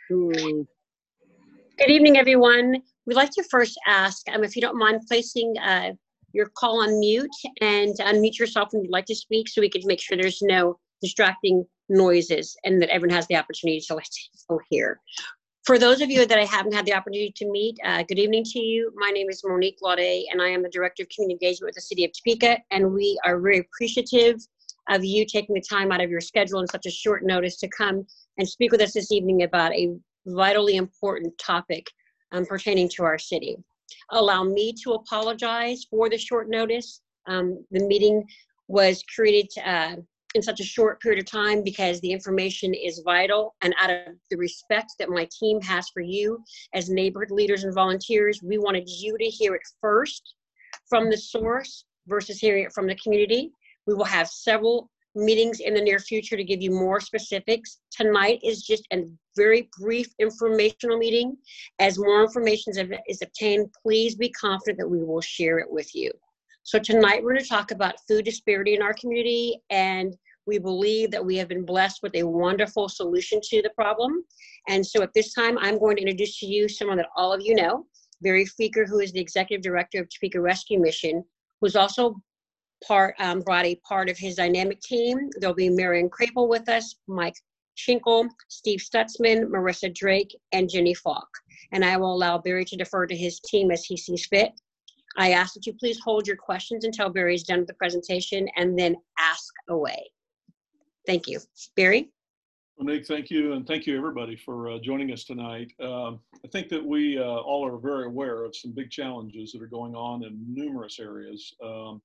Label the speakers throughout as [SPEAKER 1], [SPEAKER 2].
[SPEAKER 1] Good.
[SPEAKER 2] Good evening, everyone. We'd like to first ask if you don't mind placing your call on mute and unmute yourself when you'd like to speak so we can make sure there's no distracting noises and that everyone has the opportunity to hear. For those of you that I haven't had the opportunity to meet, good evening to you. My name is Monique Laude, and I am the Director of Community Engagement with the City of Topeka, and we are very appreciative of you taking the time out of your schedule on such a short notice to come and speak with us this evening about a vitally important topic pertaining to our city. Allow me to apologize for the short notice. The meeting was created in such a short period of time because the information is vital, and out of the respect that my team has for you as neighborhood leaders and volunteers, we wanted you to hear it first from the source versus hearing it from the community. We will have several meetings in the near future to give you more specifics. Tonight is just a very brief informational meeting. As more information is obtained, please be confident that we will share it with you. So tonight we're going to talk about food disparity in our community, and we believe that we have been blessed with a wonderful solution to the problem. And so at this time, I'm going to introduce to you someone that all of you know, Barry Feaker, who is the Executive Director of Topeka Rescue Mission, who's also brought a part of his dynamic team. There'll be Marion Crapel with us, Mike Schinkel, Steve Stutzman, Marissa Drake, and Jenny Falk. And I will allow Barry to defer to his team as he sees fit. I ask that you please hold your questions until Barry is done with the presentation and then ask away. Thank you. Barry?
[SPEAKER 3] Monique, thank you, and thank you everybody for joining us tonight. I think that we all are very aware of some big challenges that are going on in numerous areas.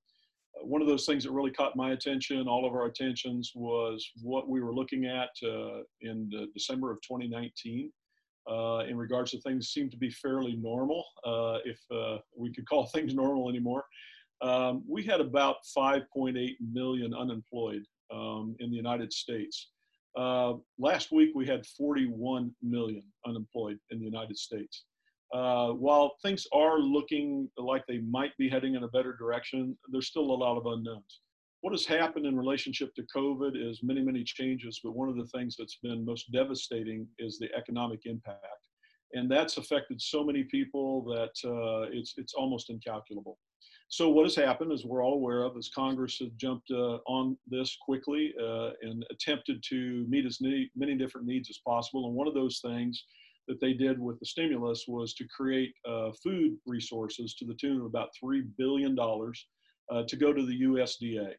[SPEAKER 3] One of those things that really caught my attention, all of our attentions, was what we were looking at in December of 2019 in regards to things seem to be fairly normal, if we could call things normal anymore. We had about 5.8 million unemployed in the United States. Last week we had 41 million unemployed in the United States. While things are looking like they might be heading in a better direction, there's still a lot of unknowns. What has happened in relationship to COVID is many, many changes, but one of the things that's been most devastating is the economic impact. And that's affected so many people that it's almost incalculable. So what has happened, as we're all aware of, is Congress has jumped on this quickly and attempted to meet as many different needs as possible. And one of those things that they did with the stimulus was to create food resources to the tune of about $3 billion to go to the USDA.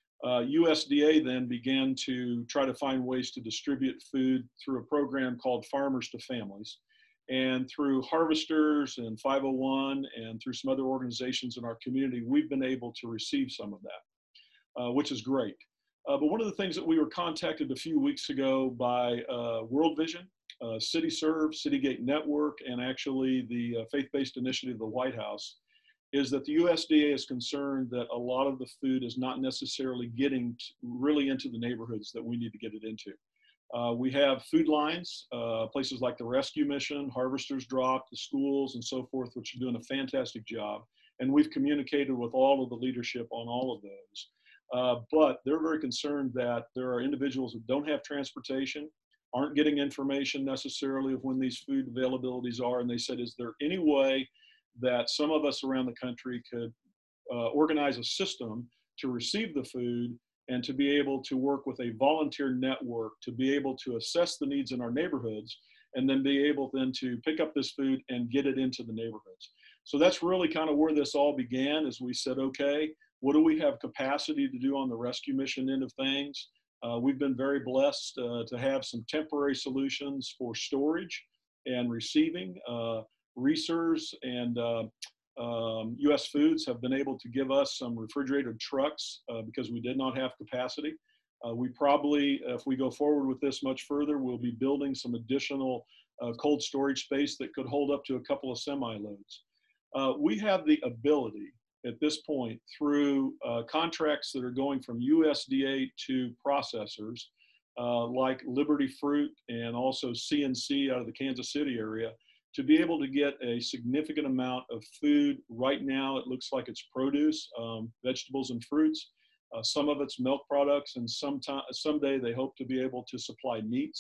[SPEAKER 3] USDA then began to try to find ways to distribute food through a program called Farmers to Families. And through harvesters and 501 and through some other organizations in our community, we've been able to receive some of that, which is great. But one of the things that we were contacted a few weeks ago by World Vision, CityServe, Citygate Network, and actually the faith-based initiative of the White House, is that the USDA is concerned that a lot of the food is not necessarily getting really into the neighborhoods that we need to get it into. We have food lines, places like the Rescue Mission, Harvesters Drop, the schools, and so forth, which are doing a fantastic job. And we've communicated with all of the leadership on all of those. But they're very concerned that there are individuals that don't have transportation, aren't getting information necessarily of when these food availabilities are. And they said, is there any way that some of us around the country could organize a system to receive the food and to be able to work with a volunteer network to be able to assess the needs in our neighborhoods and then be able then to pick up this food and get it into the neighborhoods. So that's really kind of where this all began, as we said, okay, what do we have capacity to do on the rescue mission end of things? We've been very blessed to have some temporary solutions for storage and receiving. Reesers and US Foods have been able to give us some refrigerated trucks because we did not have capacity. We probably, if we go forward with this much further, we'll be building some additional cold storage space that could hold up to a couple of semi-loads. We have the ability at this point through contracts that are going from USDA to processors like Liberty Fruit and also CNC out of the Kansas City area to be able to get a significant amount of food. Right now, it looks like it's produce, vegetables and fruits. Some of it's milk products, and someday they hope to be able to supply meats.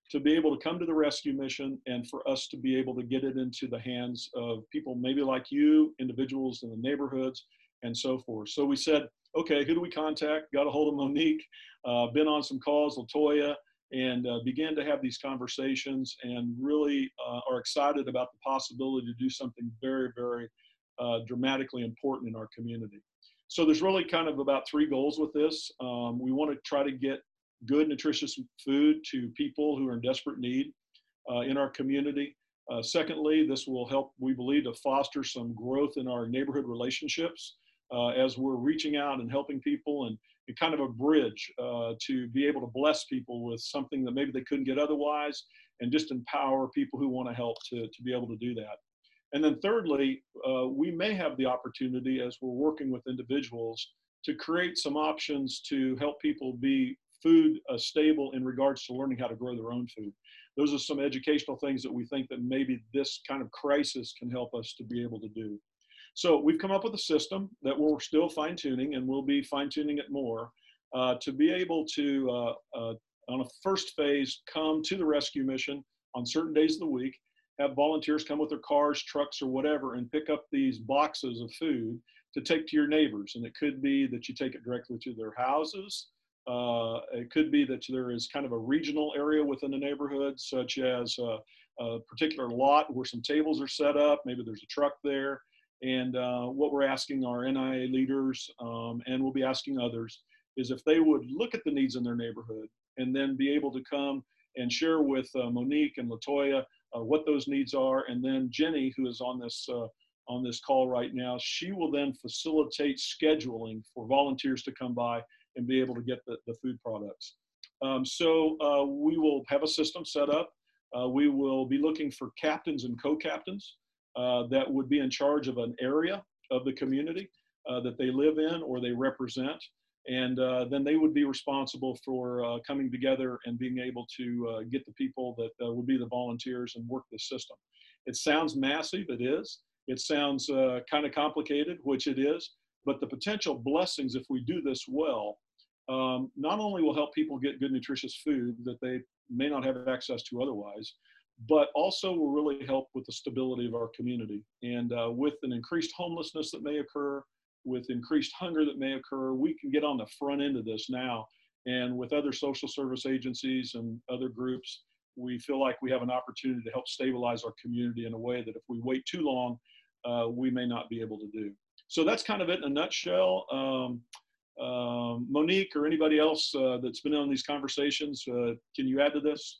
[SPEAKER 3] to be able to come to the rescue mission and for us to be able to get it into the hands of people maybe like you, individuals in the neighborhoods, and so forth. So we said, okay, who do we contact? Got a hold of Monique, been on some calls, Latoya, and began to have these conversations, and really are excited about the possibility to do something very, very dramatically important in our community. So there's really kind of about 3 goals with this. We want to try to get good, nutritious food to people who are in desperate need in our community. Secondly, this will help, we believe, to foster some growth in our neighborhood relationships as we're reaching out and helping people, and kind of a bridge to be able to bless people with something that maybe they couldn't get otherwise, and just empower people who want to help to be able to do that. And then thirdly, we may have the opportunity, as we're working with individuals, to create some options to help people be food stable in regards to learning how to grow their own food. Those are some educational things that we think that maybe this kind of crisis can help us to be able to do. So we've come up with a system that we're still fine-tuning, and we'll be fine-tuning it more to be able to, on a first phase, come to the rescue mission on certain days of the week, have volunteers come with their cars, trucks, or whatever, and pick up these boxes of food to take to your neighbors. And it could be that you take it directly to their houses. It could be that there is kind of a regional area within the neighborhood, such as a particular lot where some tables are set up. Maybe there's a truck there. And what we're asking our NIA leaders, and we'll be asking others, is if they would look at the needs in their neighborhood and then be able to come and share with Monique and Latoya what those needs are. And then Jenny, who is on this call right now, she will then facilitate scheduling for volunteers to come by and be able to get the food products. So we will have a system set up. We will be looking for captains and co-captains that would be in charge of an area of the community that they live in or they represent. And then they would be responsible for coming together and being able to get the people that would be the volunteers and work the system. It sounds massive, it is. It sounds kind of complicated, which it is, but the potential blessings if we do this well, not only will help people get good nutritious food that they may not have access to otherwise, but also will really help with the stability of our community. And with an increased homelessness that may occur, with increased hunger that may occur, we can get on the front end of this now. And with other social service agencies and other groups, we feel like we have an opportunity to help stabilize our community in a way that if we wait too long, we may not be able to do. So that's kind of it in a nutshell. Monique or anybody else that's been on these conversations, can you add to this?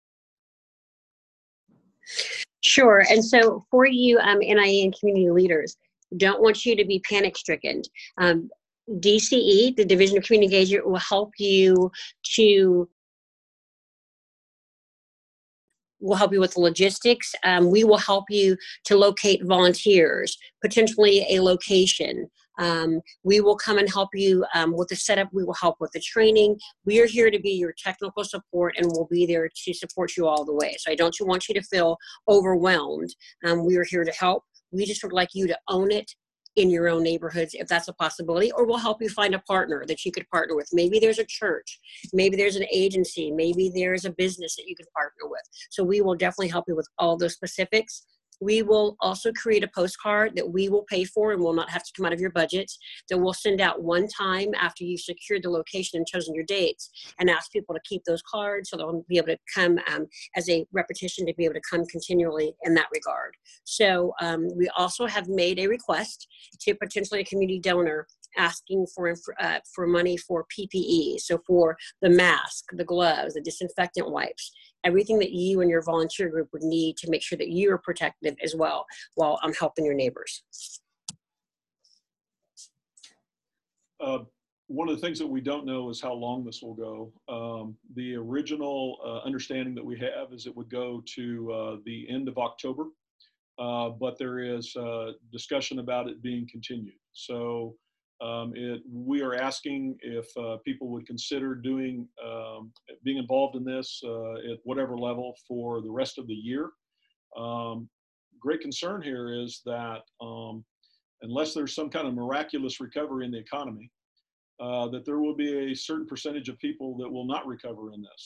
[SPEAKER 2] Sure. And so for you, NIA and community leaders, don't want you to be panic stricken. DCE, the Division of Community Engagement, will help you with the logistics. We will help you to locate volunteers, potentially a location. We will come and help you with the setup. We will help with the training. We are here to be your technical support, and we'll be there to support you all the way. So I don't want you to feel overwhelmed. We are here to help. We just would like you to own it in your own neighborhoods, if that's a possibility, or we'll help you find a partner that you could partner with. Maybe there's a church, maybe there's an agency, maybe there's a business that you can partner with. So we will definitely help you with all those specifics. We will also create a postcard that we will pay for and will not have to come out of your budget, that we'll send out one time after you've secured the location and chosen your dates, and ask people to keep those cards so they'll be able to come as a repetition, to be able to come continually in that regard. So we also have made a request to potentially a community donor asking for money for PPE. So for the mask, the gloves, the disinfectant wipes, everything that you and your volunteer group would need to make sure that you are protected as well while I'm helping your neighbors.
[SPEAKER 3] One of the things that we don't know is how long this will go. The original understanding that we have is it would go to the end of October, but there is discussion about it being continued. So we are asking if people would consider being involved in this at whatever level for the rest of the year. Great concern here is that unless there's some kind of miraculous recovery in the economy, that there will be a certain percentage of people that will not recover in this.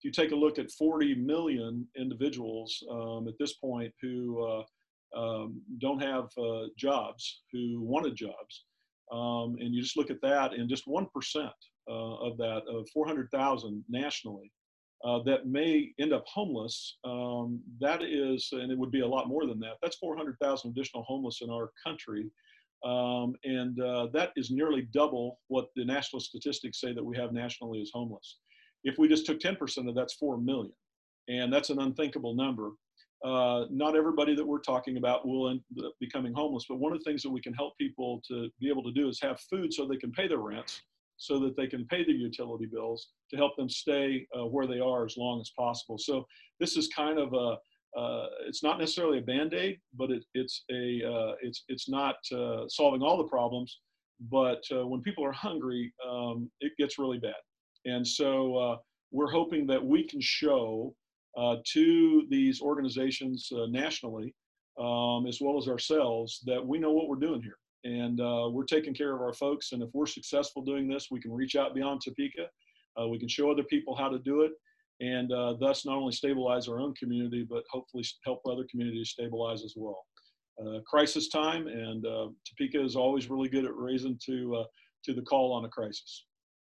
[SPEAKER 3] if you take a look at 40 million individuals at this point who don't have jobs, who wanted jobs, and you just look at that, and just 1% of that, of 400,000 nationally, that may end up homeless, that is, and it would be a lot more than that, that's 400,000 additional homeless in our country. That is nearly double what the national statistics say that we have nationally as homeless. If we just took 10% of that's 4 million, and that's an unthinkable number. Not everybody that we're talking about will end up becoming homeless, but one of the things that we can help people to be able to do is have food so they can pay their rents, so that they can pay their utility bills, to help them stay where they are as long as possible. So this is kind of a, it's not necessarily a Band-Aid, but it's not solving all the problems, but when people are hungry, it gets really bad. And so we're hoping that we can show to these organizations nationally, as well as ourselves, that we know what we're doing here. And we're taking care of our folks. And if we're successful doing this, we can reach out beyond Topeka. We can show other people how to do it, and thus not only stabilize our own community, but hopefully help other communities stabilize as well. Crisis time, and Topeka is always really good at raising to the call on a crisis.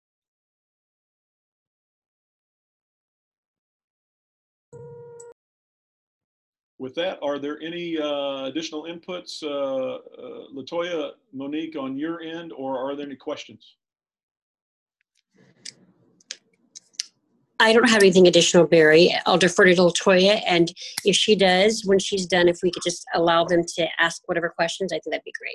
[SPEAKER 3] With that, are there any additional inputs, Latoya, Monique, on your end, or are there any questions?
[SPEAKER 2] I don't have anything additional, Barry. I'll defer to Latoya, and if she does, when she's done, if we could just allow them to ask whatever questions, I think that'd be great.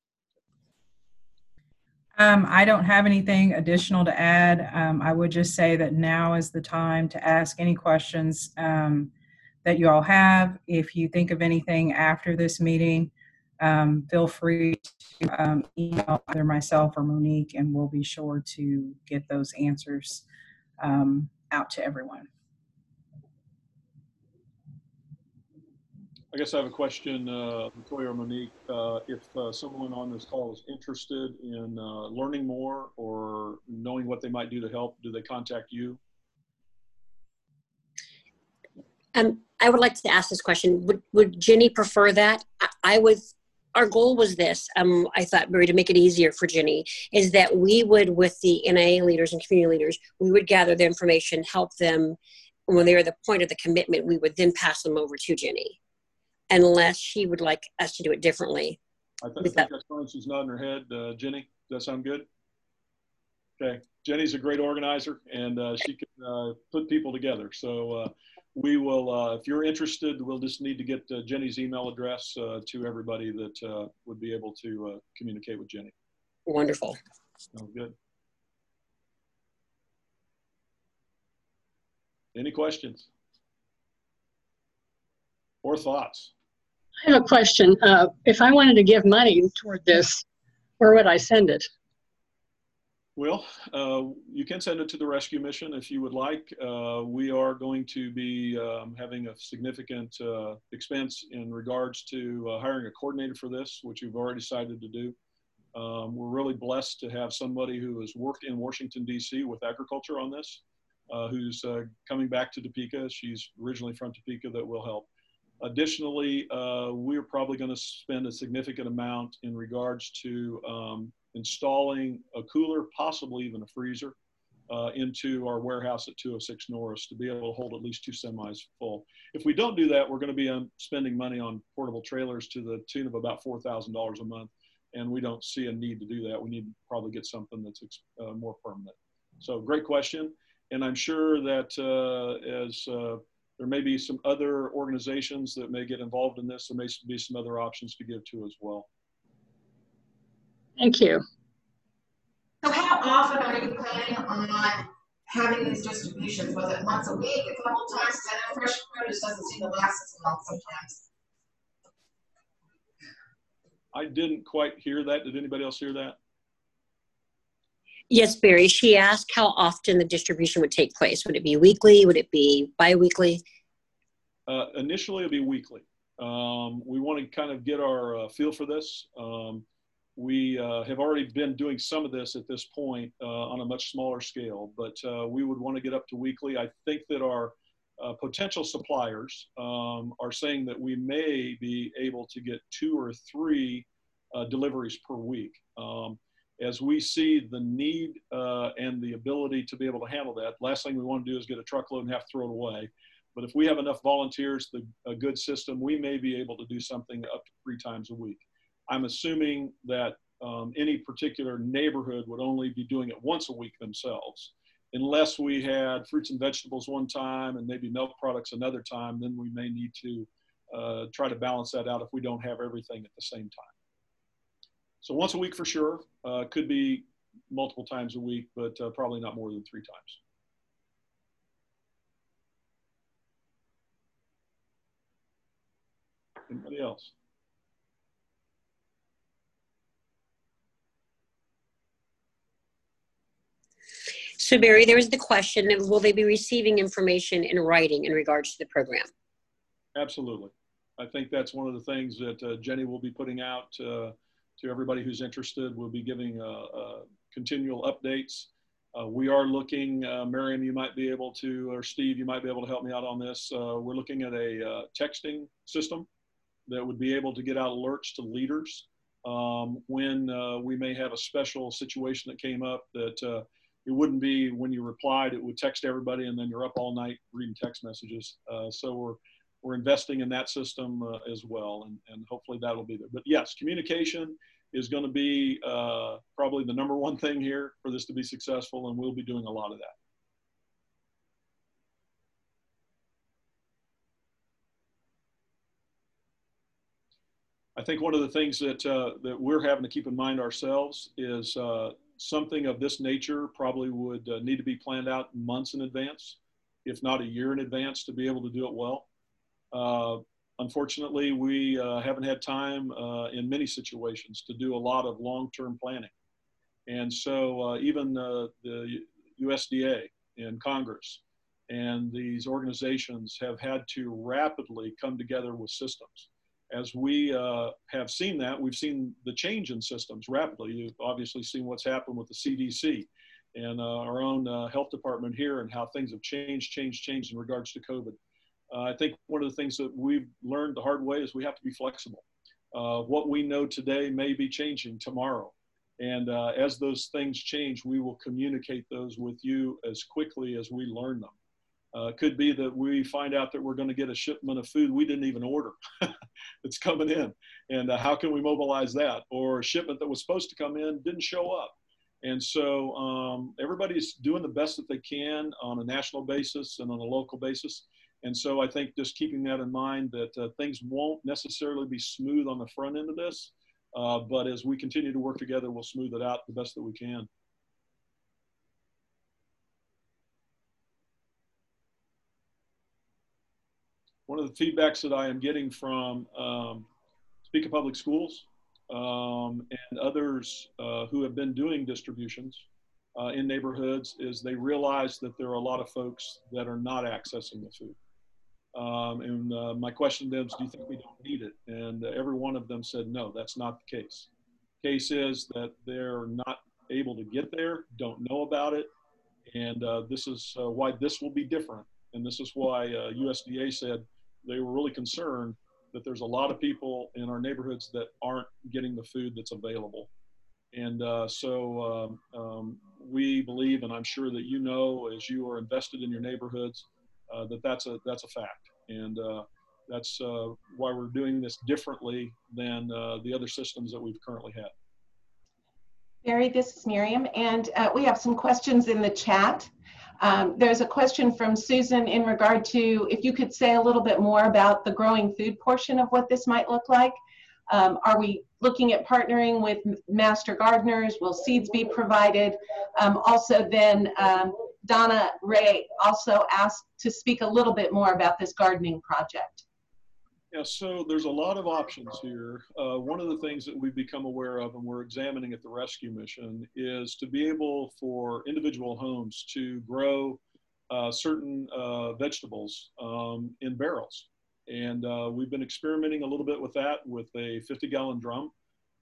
[SPEAKER 1] I don't have anything additional to add. I would just say that now is the time to ask any questions that you all have. If you think of anything after this meeting, feel free to email either myself or Monique, and we'll be sure to get those answers out to everyone.
[SPEAKER 3] I guess I have a question, Latoya or Monique. If someone on this call is interested in learning more or knowing what they might do to help, do they contact you?
[SPEAKER 2] I would like to ask this question. Would Jenny prefer that? Our goal was this, I thought, Barry, to make it easier for Jenny, is that we would, with the NIA leaders and community leaders, we would gather the information, help them. When they're at the point of the commitment, we would then pass them over to Jenny, unless she would like us to do it differently.
[SPEAKER 3] I think that's fine. She's nodding her head. Jenny, does that sound good? Okay. Jenny's a great organizer, and she can put people together. So we will, if you're interested, we'll just need to get Jenny's email address to everybody that would be able to communicate with Jenny.
[SPEAKER 2] Wonderful.
[SPEAKER 3] Sounds good. Any questions or thoughts?
[SPEAKER 4] I have a question. If I wanted to give money toward this, where would I send it?
[SPEAKER 3] Well, you can send it to the rescue mission if you would like. We are going to be having a significant expense in regards to hiring a coordinator for this, which we've already decided to do. We're really blessed to have somebody who has worked in Washington, D.C. with agriculture on this, who's coming back to Topeka. She's originally from Topeka, that will help. Additionally, we're probably going to spend a significant amount in regards to installing a cooler, possibly even a freezer, into our warehouse at 206 Norris to be able to hold at least 2 semis full. If we don't do that, we're going to be spending money on portable trailers to the tune of about $4,000 a month, and we don't see a need to do that. We need to probably get something that's more permanent. So great question, and I'm sure that there may be some other organizations that may get involved in this. There may be some other options to give to as well.
[SPEAKER 4] Thank you.
[SPEAKER 5] So how often are you planning on having these distributions? Was it once a week, a couple times? I know fresh produce doesn't seem to last as long sometimes.
[SPEAKER 3] I didn't quite hear that. Did anybody else hear that?
[SPEAKER 2] Yes, Barry. She asked how often the distribution would take place. Would it be weekly? Would it be bi-weekly?
[SPEAKER 3] Initially, it'll be weekly. We want to kind of get our feel for this. We have already been doing some of this at this point on a much smaller scale, but we would want to get up to weekly. I think that our potential suppliers are saying that we may be able to get 2 or 3 deliveries per week. As we see the need and the ability to be able to handle that, last thing we want to do is get a truckload and have to throw it away. But if we have enough volunteers, a good system, we may be able to do something up to 3 times a week. I'm assuming that any particular neighborhood would only be doing it once a week themselves. Unless we had fruits and vegetables one time and maybe milk products another time, then we may need to try to balance that out if we don't have everything at the same time. So once a week for sure, could be multiple times a week, but probably not more than 3 times. Anybody else?
[SPEAKER 2] So Barry, there was the question of will they be receiving information in writing in regards to the program?
[SPEAKER 3] Absolutely. I think that's one of the things that Jenny will be putting out to everybody who's interested. We'll be giving continual updates. We are looking, Miriam, you might be able to, or Steve, you might be able to help me out on this. We're looking at a texting system that would be able to get out alerts to leaders when we may have a special situation that came up that it wouldn't be when you replied, it would text everybody and then you're up all night reading text messages. So we're investing in that system as well, and hopefully that'll be there. But yes, communication is going to be probably the #1 thing here for this to be successful, and we'll be doing a lot of that. I think one of the things that we're having to keep in mind ourselves is something of this nature probably would need to be planned out months in advance, if not a year in advance, to be able to do it well. Unfortunately, we haven't had time in many situations to do a lot of long-term planning. And so even the USDA and Congress and these organizations have had to rapidly come together with systems. As we have seen that, we've seen the change in systems rapidly. You've obviously seen what's happened with the CDC and our own health department here and how things have changed in regards to COVID. I think one of the things that we've learned the hard way is we have to be flexible. What we know today may be changing tomorrow. And as those things change, we will communicate those with you as quickly as we learn them. It could be that we find out that we're going to get a shipment of food we didn't even order that's coming in. And how can we mobilize that? Or a shipment that was supposed to come in didn't show up. And so everybody's doing the best that they can on a national basis and on a local basis. And so I think just keeping that in mind that things won't necessarily be smooth on the front end of this, but as we continue to work together, we'll smooth it out the best that we can. One of the feedbacks that I am getting from Topeka Public Schools and others who have been doing distributions in neighborhoods is they realize that there are a lot of folks that are not accessing the food. My question to them is, do you think we don't need it? And every one of them said, no, that's not the case. Case is that they're not able to get there, don't know about it. And this is why this will be different. And this is why USDA said they were really concerned that there's a lot of people in our neighborhoods that aren't getting the food that's available. And so we believe, and I'm sure that you know, as you are invested in your neighborhoods, that's a fact. And that's why we're doing this differently than the other systems that we've currently had.
[SPEAKER 6] Barry, this is Miriam, and we have some questions in the chat. There's a question from Susan in regard to if you could say a little bit more about the growing food portion of what this might look like. Are we looking at partnering with master gardeners? Will seeds be provided? Also then, Donna Ray also asked to speak a little bit more about this gardening project.
[SPEAKER 3] Yeah, so there's a lot of options here. One of the things that we've become aware of and we're examining at the rescue mission is to be able for individual homes to grow certain vegetables in barrels. And we've been experimenting a little bit with that with a 50-gallon drum.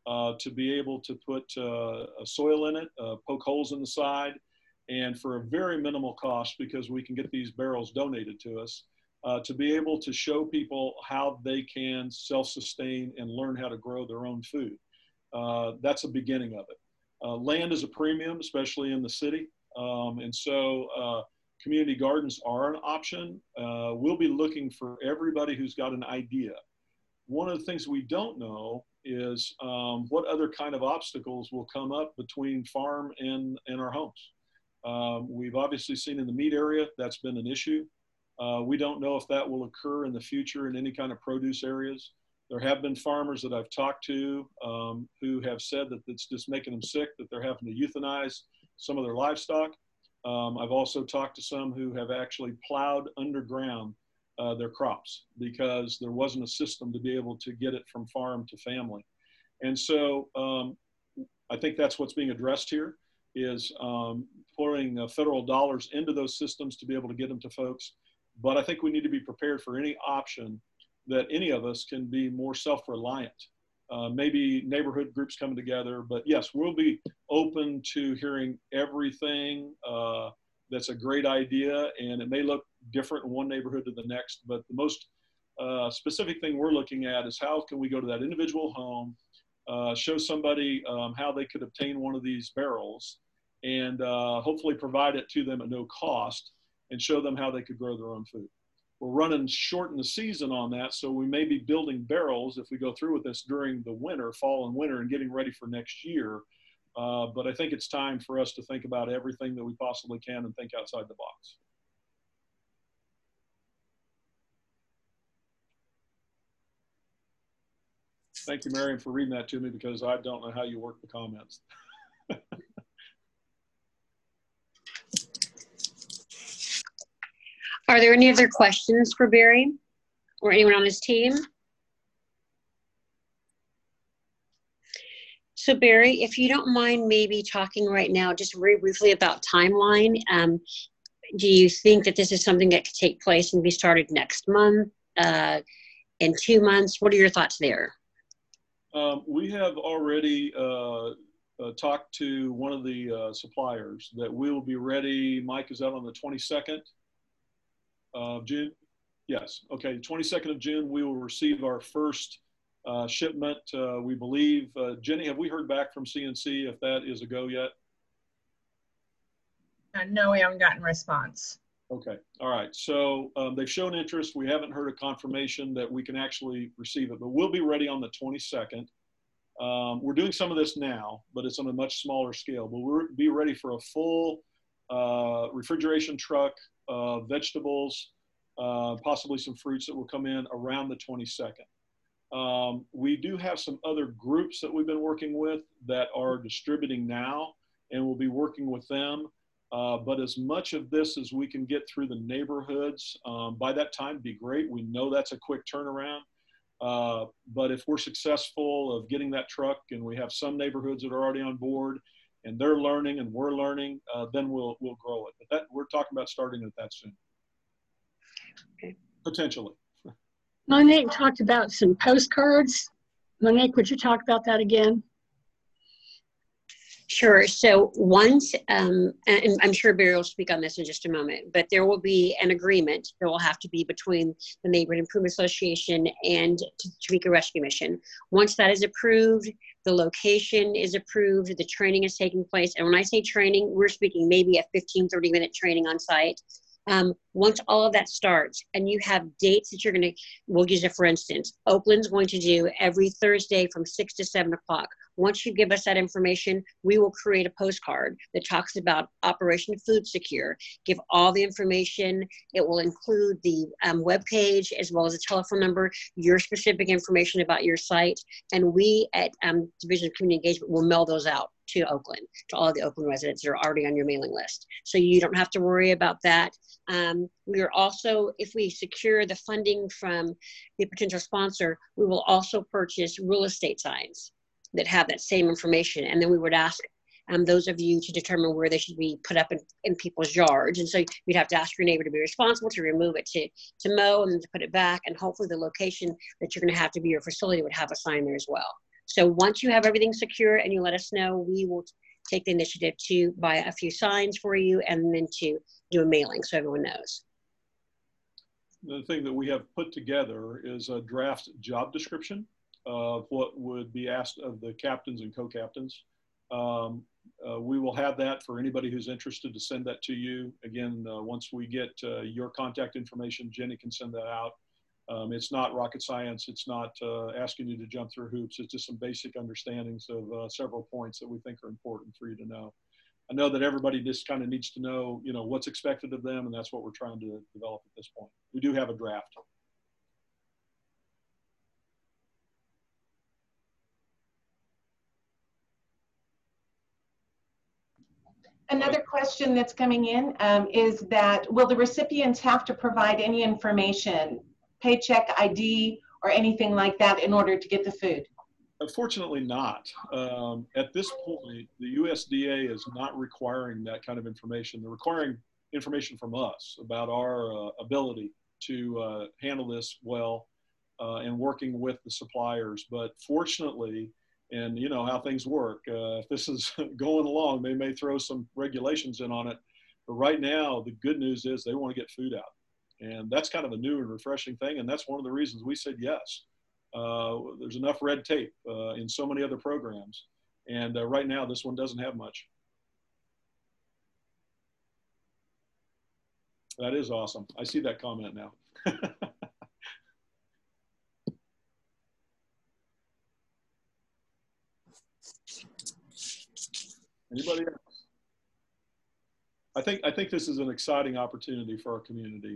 [SPEAKER 3] to be able to put a soil in it, poke holes in the side, and for a very minimal cost, because we can get these barrels donated to us, to be able to show people how they can self-sustain and learn how to grow their own food. That's a beginning of it. Land is a premium, especially in the city. And so community gardens are an option. We'll be looking for everybody who's got an idea. One of the things we don't know is what other kind of obstacles will come up between farm and our homes. We've obviously seen in the meat area, that's been an issue. We don't know if that will occur in the future in any kind of produce areas. There have been farmers that I've talked to who have said that it's just making them sick, that they're having to euthanize some of their livestock. I've also talked to some who have actually plowed underground their crops because there wasn't a system to be able to get it from farm to family. And so I think that's what's being addressed here, is pouring federal dollars into those systems to be able to get them to folks. But I think we need to be prepared for any option that any of us can be more self-reliant. Maybe neighborhood groups coming together, but yes, we'll be open to hearing everything. That's a great idea, and it may look different in one neighborhood to the next, but the most specific thing we're looking at is how can we go to that individual home, show somebody how they could obtain one of these barrels, and hopefully provide it to them at no cost, and show them how they could grow their own food. We're running short in the season on that, so we may be building barrels if we go through with this during the winter, fall and winter, and getting ready for next year. But I think it's time for us to think about everything that we possibly can and think outside the box. Thank you, Marion, for reading that to me, because I don't know how you work the comments.
[SPEAKER 2] Are there any other questions for Barry or anyone on his team? So Barry, if you don't mind maybe talking right now just very briefly about timeline, do you think that this is something that could take place and be started next month, in 2 months? What are your thoughts there?
[SPEAKER 3] We have already talked to one of the suppliers that we will be ready. Mike, is that on the 22nd of June? Yes. Okay. 22nd of June, we will receive our first shipment. We believe, Jenny, have we heard back from CNC if that is a go yet?
[SPEAKER 7] No, we haven't gotten a response.
[SPEAKER 3] Okay. All right. So they've shown interest. We haven't heard a confirmation that we can actually receive it, but we'll be ready on the 22nd. We're doing some of this now, but it's on a much smaller scale. But we'll be ready for a full refrigeration truck, vegetables, possibly some fruits that will come in around the 22nd. We do have some other groups that we've been working with that are distributing now, and we'll be working with them. But as much of this as we can get through the neighborhoods, by that time, be great. We know that's a quick turnaround. But if we're successful of getting that truck and we have some neighborhoods that are already on board and they're learning and we're learning, then we'll grow it. But that, we're talking about starting it that soon.
[SPEAKER 2] Okay.
[SPEAKER 3] Potentially.
[SPEAKER 4] Monique talked about some postcards. Monique, would you talk about that again?
[SPEAKER 2] Sure. So once, and I'm sure Barry will speak on this in just a moment, but there will be an agreement that will have to be between the Neighborhood Improvement Association and Topeka Rescue Mission. Once that is approved, the location is approved, the training is taking place. And when I say training, we're speaking maybe a 15, 30-minute training on site. Once all of that starts and you have dates that you're going to, we'll use it for instance, Oakland's going to do every Thursday from 6 to 7 o'clock. Once you give us that information, we will create a postcard that talks about Operation Food Secure, give all the information. It will include the webpage as well as a telephone number, your specific information about your site. And we at Division of Community Engagement will mail those out to Oakland, to all of the Oakland residents that are already on your mailing list. So you don't have to worry about that. We are also, if we secure the funding from the potential sponsor, we will also purchase real estate signs that have that same information. And then we would ask those of you to determine where they should be put up in people's yards. And so you'd have to ask your neighbor to be responsible to remove it, to mow and to put it back. And hopefully the location that you're gonna have to be your facility would have a sign there as well. So once you have everything secure and you let us know, we will take the initiative to buy a few signs for you and then to do a mailing so everyone knows.
[SPEAKER 3] The thing that we have put together is a draft job description of what would be asked of the captains and co-captains. We will have that for anybody who's interested to send that to you. Again, once we get your contact information, Jenny can send that out. It's not rocket science. It's not asking you to jump through hoops. It's just some basic understandings of several points that we think are important for you to know. I know that everybody just kind of needs to know, you know, what's expected of them, and that's what we're trying to develop at this point. We do have a draft.
[SPEAKER 6] Another question that's coming in is that, will the recipients have to provide any information, paycheck ID or anything like that in order to get the food?
[SPEAKER 3] Unfortunately not. At this point, the USDA is not requiring that kind of information. They're requiring information from us about our ability to handle this well and working with the suppliers. But fortunately, and you know how things work, if this is going along, they may throw some regulations in on it. But right now, the good news is they want to get food out. And that's kind of a new and refreshing thing. And that's one of the reasons we said yes. There's enough red tape in so many other programs. And right now, this one doesn't have much. That is awesome. I see that comment now. Anybody else? I think this is an exciting opportunity for our community.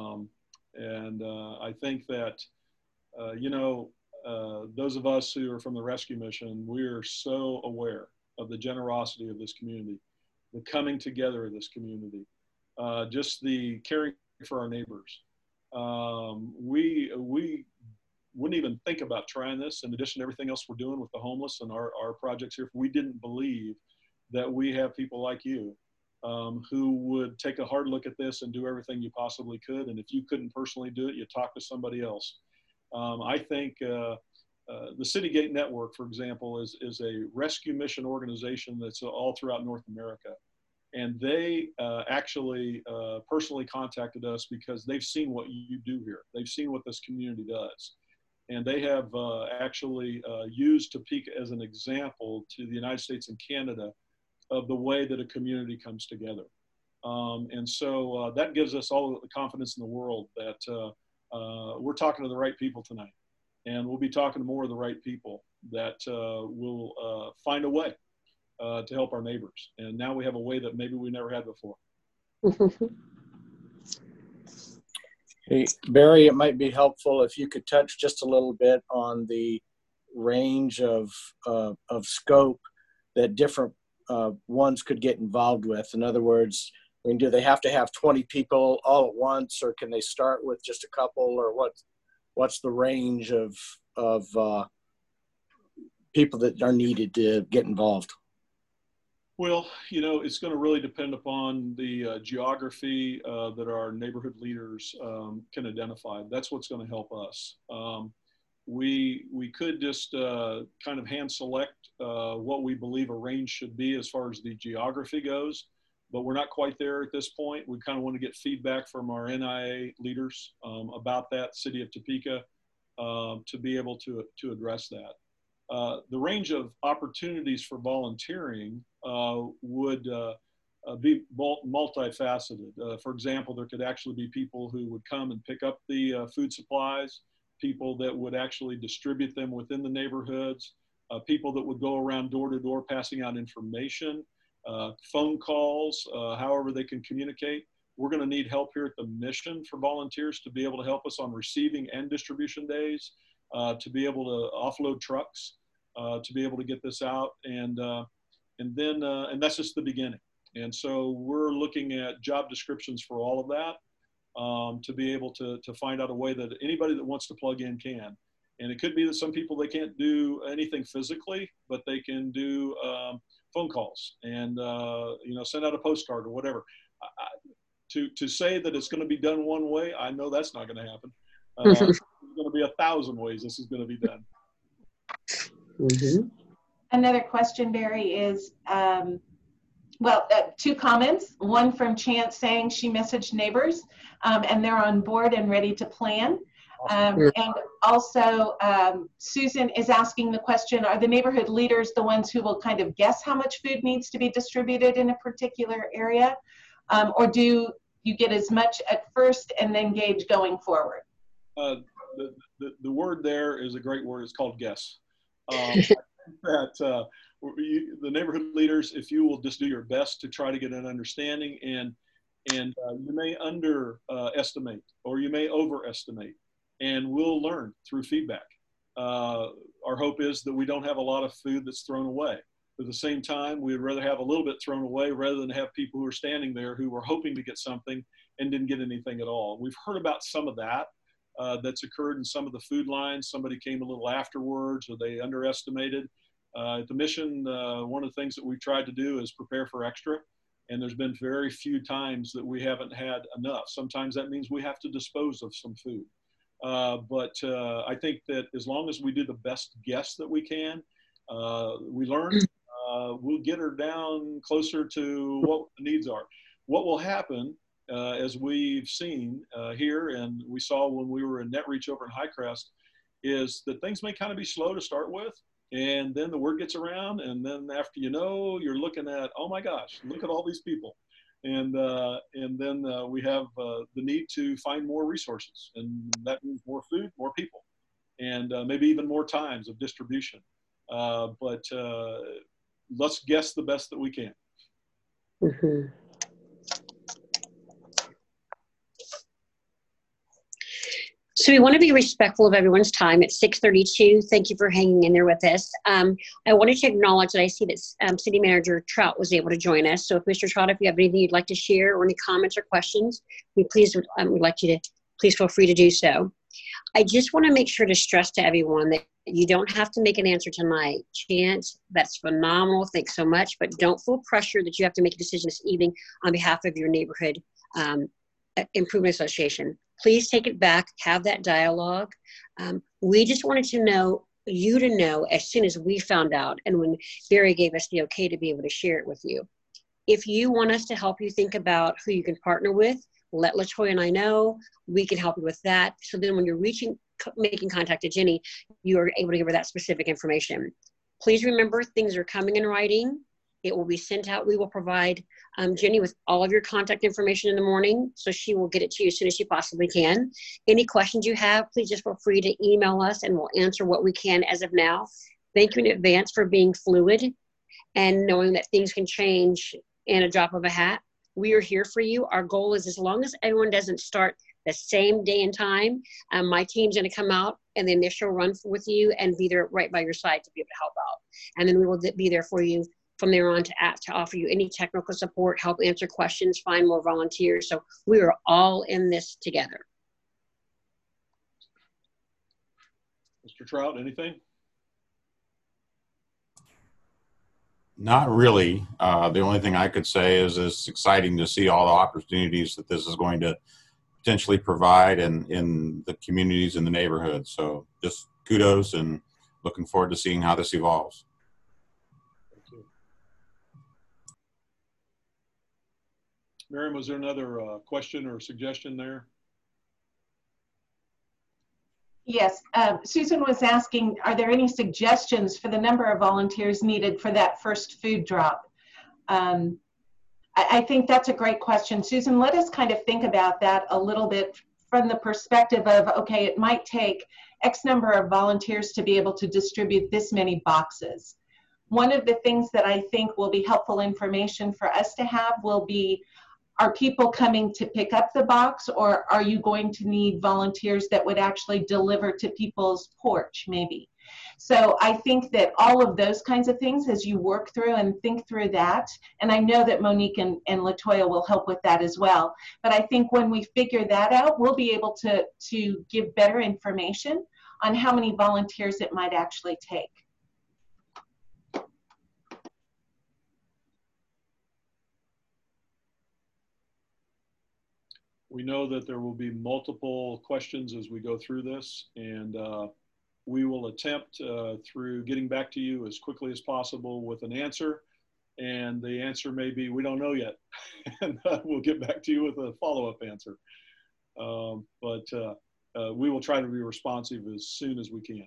[SPEAKER 3] I think that, you know, those of us who are from the rescue mission, we are so aware of the generosity of this community, the coming together of this community, just the caring for our neighbors. We wouldn't even think about trying this in addition to everything else we're doing with the homeless and our projects here if we didn't believe that we have people like you who would take a hard look at this and do everything you possibly could. And if you couldn't personally do it, you talk to somebody else. I think the City Gate Network, for example, is a rescue mission organization that's all throughout North America. And they actually personally contacted us because they've seen what you do here. They've seen what this community does. And they have actually used Topeka as an example to the United States and Canada of the way that a community comes together. And so that gives us all the confidence in the world that we're talking to the right people tonight. And we'll be talking to more of the right people that will find a way to help our neighbors. And now we have a way that maybe we never had before.
[SPEAKER 8] Hey, Barry, it might be helpful if you could touch just a little bit on the range of scope that different ones could get involved with. In other words, I mean, do they have to have 20 people all at once, or can they start with just a couple, or what's the range of people that are needed to get involved?
[SPEAKER 3] Well, you know, it's going to really depend upon the geography that our neighborhood leaders can identify. That's what's going to help us. We could just kind of hand select what we believe a range should be as far as the geography goes, but we're not quite there at this point. We kind of want to get feedback from our NIA leaders about that, City of Topeka, to be able to address that. The range of opportunities for volunteering would be multifaceted. For example, there could actually be people who would come and pick up the food supplies, people that would actually distribute them within the neighborhoods, people that would go around door to door passing out information, phone calls, however they can communicate. We're going to need help here at the mission for volunteers to be able to help us on receiving and distribution days, to be able to offload trucks, to be able to get this out. And that's just the beginning. And so we're looking at job descriptions for all of that, to be able to find out a way that anybody that wants to plug in can. And it could be that some people, they can't do anything physically, but they can do phone calls and you know, send out a postcard or whatever. To say that it's going to be done one way, I know that's not going to happen. There's going to be 1,000 ways this is going to be done.
[SPEAKER 2] Mhm.
[SPEAKER 6] Another question, Barry, is two comments. One from Chance saying she messaged neighbors and they're on board and ready to plan. And also, Susan is asking the question, are the neighborhood leaders the ones who will kind of guess how much food needs to be distributed in a particular area? Or do you get as much at first and then gauge going forward?
[SPEAKER 3] The word there is a great word. It's called guess. The neighborhood leaders, if you will just do your best to try to get an understanding, and you may underestimate or you may overestimate, and we'll learn through feedback. Our hope is that we don't have a lot of food that's thrown away. But at the same time, we'd rather have a little bit thrown away rather than have people who are standing there who were hoping to get something and didn't get anything at all. We've heard about some of that. That's occurred in some of the food lines. Somebody came a little afterwards, or they underestimated. At the mission, one of the things that we've tried to do is prepare for extra. And there's been very few times that we haven't had enough. Sometimes that means we have to dispose of some food. But I think that as long as we do the best guess that we can, we learn, we'll get her down closer to what the needs are. What will happen, as we've seen here, and we saw when we were in NetReach over in Highcrest, is that things may kind of be slow to start with, and then the word gets around, and then after you know, you're looking at, oh my gosh, look at all these people. And then we have the need to find more resources, and that means more food, more people, and maybe even more times of distribution. But let's guess the best that we can.
[SPEAKER 2] Mm-hmm. So we want to be respectful of everyone's time. It's 6:32. Thank you for hanging in there with us. I wanted to acknowledge that I see that City Manager Trout was able to join us. So if Mr. Trout, if you have anything you'd like to share or any comments or questions, we'd like you to please feel free to do so. I just want to make sure to stress to everyone that you don't have to make an answer tonight. Chance, that's phenomenal. Thanks so much. But don't feel pressure that you have to make a decision this evening on behalf of your neighborhood improvement association. Please take it back, have that dialogue. We just wanted you to know as soon as we found out, and when Barry gave us the okay to be able to share it with you. If you want us to help you think about who you can partner with, let LaToya and I know. We can help you with that. So then when you're making contact to Jenny, you are able to give her that specific information. Please remember, things are coming in writing. It will be sent out. We will provide Jenny with all of your contact information in the morning, so she will get it to you as soon as she possibly can. Any questions you have, please just feel free to email us and we'll answer what we can as of now. Thank you in advance for being fluid and knowing that things can change in a drop of a hat. We are here for you. Our goal is, as long as everyone doesn't start the same day and time, my team's going to come out and the initial run with you and be there right by your side to be able to help out. And then we will be there for you from there on to offer you any technical support, help answer questions, find more volunteers. So we are all in this together.
[SPEAKER 3] Mr. Trout, anything?
[SPEAKER 9] Not really. The only thing I could say is it's exciting to see all the opportunities that this is going to potentially provide in the communities in the neighborhood. So just kudos and looking forward to seeing how this evolves.
[SPEAKER 3] Thank you. Miriam, was there another question or suggestion there?
[SPEAKER 6] Yes, Susan was asking, are there any suggestions for the number of volunteers needed for that first food drop? I think that's a great question. Susan, let us kind of think about that a little bit from the perspective of, okay, it might take X number of volunteers to be able to distribute this many boxes. One of the things that I think will be helpful information for us to have will be, are people coming to pick up the box, or are you going to need volunteers that would actually deliver to people's porch, maybe? So I think that all of those kinds of things, as you work through and think through that, and I know that Monique and LaToya will help with that as well, but I think when we figure that out, we'll be able to give better information on how many volunteers it might actually take.
[SPEAKER 3] We know that there will be multiple questions as we go through this, and we will attempt through getting back to you as quickly as possible with an answer. And the answer may be, we don't know yet. And we'll get back to you with a follow-up answer. But we will try to be responsive as soon as we can.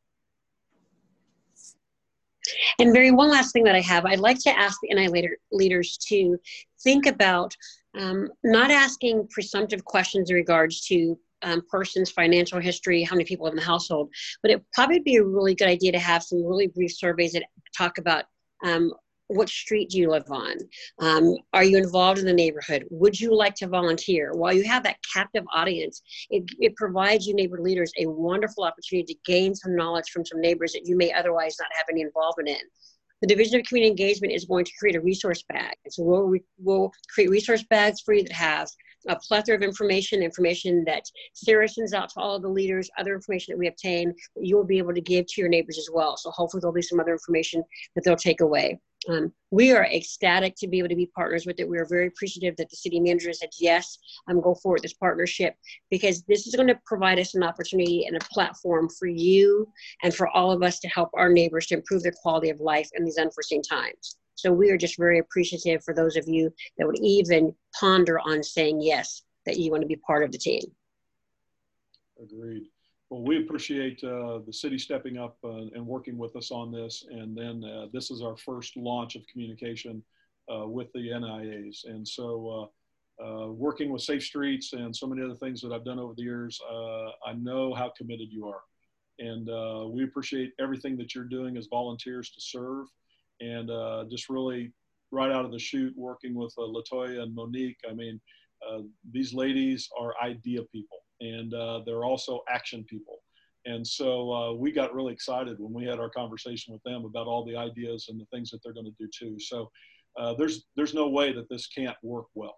[SPEAKER 2] And Barry, one last thing that I have, I'd like to ask the NI leaders to think about not asking presumptive questions in regards to person's financial history, how many people live in the household, but it probably be a really good idea to have some really brief surveys that talk about what street do you live on? Are you involved in the neighborhood? Would you like to volunteer? While you have that captive audience, it provides you neighbor leaders a wonderful opportunity to gain some knowledge from some neighbors that you may otherwise not have any involvement in. The Division of Community Engagement is going to create a resource bag. So we'll create resource bags for you that have a plethora of information that Sarah sends out to all of the leaders, other information that we obtain that you'll be able to give to your neighbors as well. So hopefully there'll be some other information that they'll take away. We are ecstatic to be able to be partners with it. We are very appreciative that the city manager said, yes, go forward with this partnership, because this is going to provide us an opportunity and a platform for you and for all of us to help our neighbors to improve their quality of life in these unforeseen times. So we are just very appreciative for those of you that would even ponder on saying yes, that you want to be part of the team.
[SPEAKER 3] Agreed. Well, we appreciate the city stepping up and working with us on this. And then this is our first launch of communication with the NIAs. And so working with Safe Streets and so many other things that I've done over the years, I know how committed you are. And we appreciate everything that you're doing as volunteers to serve. And just really right out of the chute, working with Latoya and Monique. I mean, these ladies are idea people. And they're also action people. And so we got really excited when we had our conversation with them about all the ideas and the things that they're going to do too. So there's no way that this can't work well.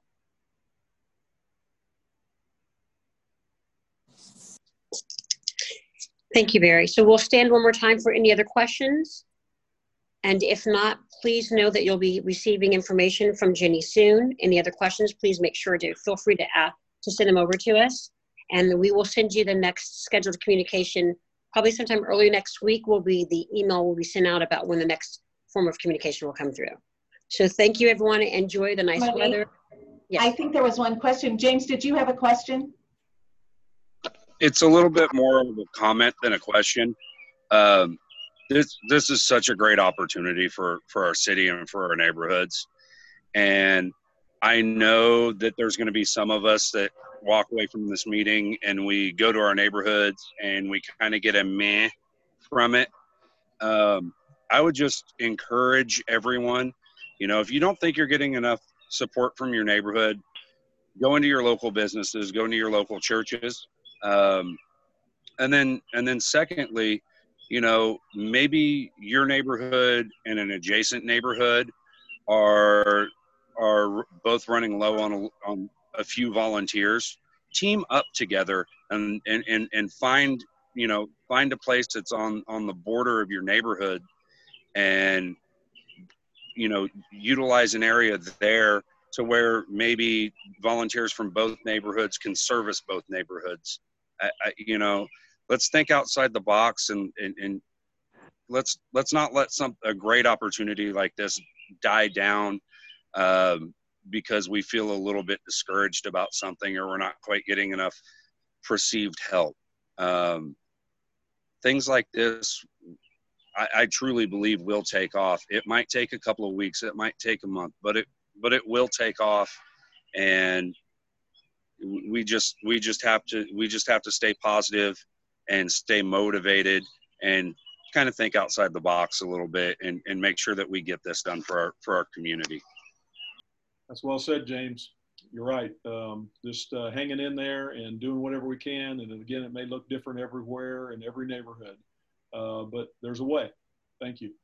[SPEAKER 2] Thank you, Barry. So we'll stand one more time for any other questions. And if not, please know that you'll be receiving information from Jenny soon. Any other questions, please make sure to feel free to send them over to us. And we will send you the next scheduled communication, probably sometime early next week the email will be sent out about when the next form of communication will come through. So thank you, everyone. Enjoy the nice weather. Yes.
[SPEAKER 6] I think there was one question. James, did you have a question?
[SPEAKER 10] It's a little bit more of a comment than a question. This is such a great opportunity for our city and for our neighborhoods. And I know that there's going to be some of us that walk away from this meeting and we go to our neighborhoods and we kind of get a meh from it. I would just encourage everyone, if you don't think you're getting enough support from your neighborhood, go into your local businesses, go into your local churches. And then secondly, maybe your neighborhood and an adjacent neighborhood are both running low on a few volunteers. Team up together and find a place that's on the border of your neighborhood, and utilize an area there to where maybe volunteers from both neighborhoods can service both neighborhoods. Let's think outside the box and let's not let a great opportunity like this die down because we feel a little bit discouraged about something or we're not quite getting enough perceived help. Things like this, I truly believe will take off. It might take a couple of weeks, it might take a month, but it will take off, and we just have to stay positive and stay motivated and kind of think outside the box a little bit and make sure that we get this done for our community.
[SPEAKER 3] That's well said, James. You're right. Just hanging in there and doing whatever we can. And again, it may look different everywhere in every neighborhood, but there's a way. Thank you.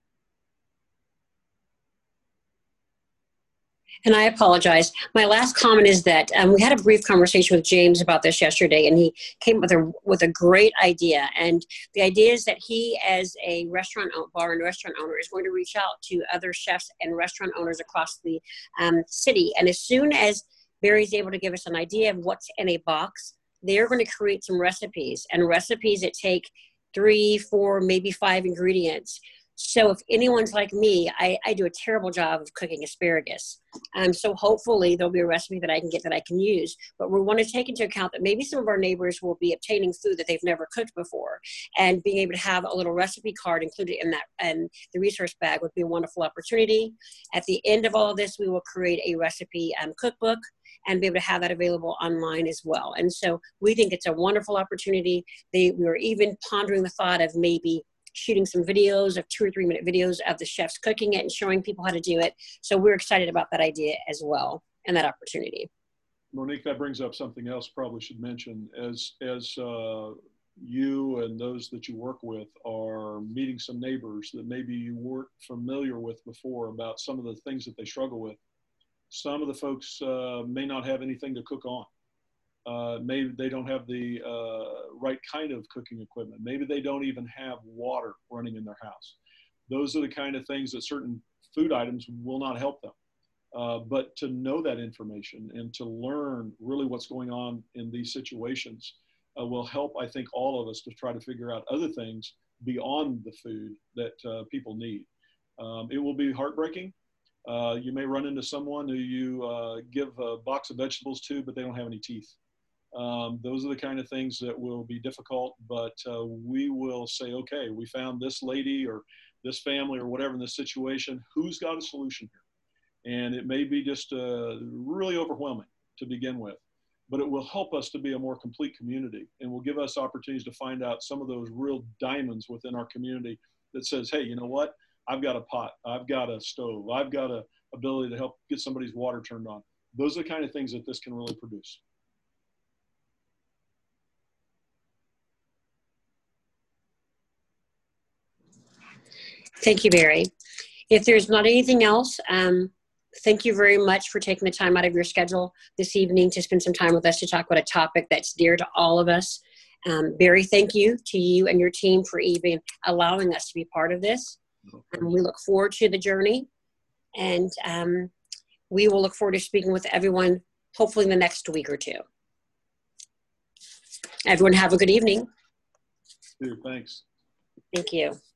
[SPEAKER 2] And I apologize. My last comment is that we had a brief conversation with James about this yesterday, and he came with a great idea. And the idea is that he, as a bar and restaurant owner, is going to reach out to other chefs and restaurant owners across the city. And as soon as Barry's able to give us an idea of what's in a box, they're going to create some recipes that take 3, 4, maybe 5 ingredients. So if anyone's like me, I do a terrible job of cooking asparagus. So hopefully there'll be a recipe that I can get that I can use. But we want to take into account that maybe some of our neighbors will be obtaining food that they've never cooked before. And being able to have a little recipe card included in that and the resource bag would be a wonderful opportunity. At the end of all of this, we will create a recipe cookbook and be able to have that available online as well. And so we think it's a wonderful opportunity. We were even pondering the thought of maybe shooting some videos of 2 or 3 minute videos of the chefs cooking it and showing people how to do it. So we're excited about that idea as well and that opportunity.
[SPEAKER 3] Monique, that brings up something else probably should mention. As you and those that you work with are meeting some neighbors that maybe you weren't familiar with before about some of the things that they struggle with, some of the folks may not have anything to cook on. Maybe they don't have the right kind of cooking equipment. Maybe they don't even have water running in their house. Those are the kind of things that certain food items will not help them. But to know that information and to learn really what's going on in these situations will help, I think, all of us to try to figure out other things beyond the food that people need. It will be heartbreaking. You may run into someone who you give a box of vegetables to, but they don't have any teeth. Those are the kind of things that will be difficult, but we will say, okay, we found this lady or this family or whatever in this situation, who's got a solution here? And it may be just really overwhelming to begin with, but it will help us to be a more complete community and will give us opportunities to find out some of those real diamonds within our community that says, hey, you know what? I've got a pot, I've got a stove, I've got an ability to help get somebody's water turned on. Those are the kind of things that this can really produce.
[SPEAKER 2] Thank you, Barry. If there's not anything else, thank you very much for taking the time out of your schedule this evening to spend some time with us to talk about a topic that's dear to all of us. Barry, thank you to you and your team for even allowing us to be part of this. We look forward to the journey, and we will look forward to speaking with everyone hopefully in the next week or 2. Everyone have a good evening.
[SPEAKER 3] Dude, thanks.
[SPEAKER 2] Thank you.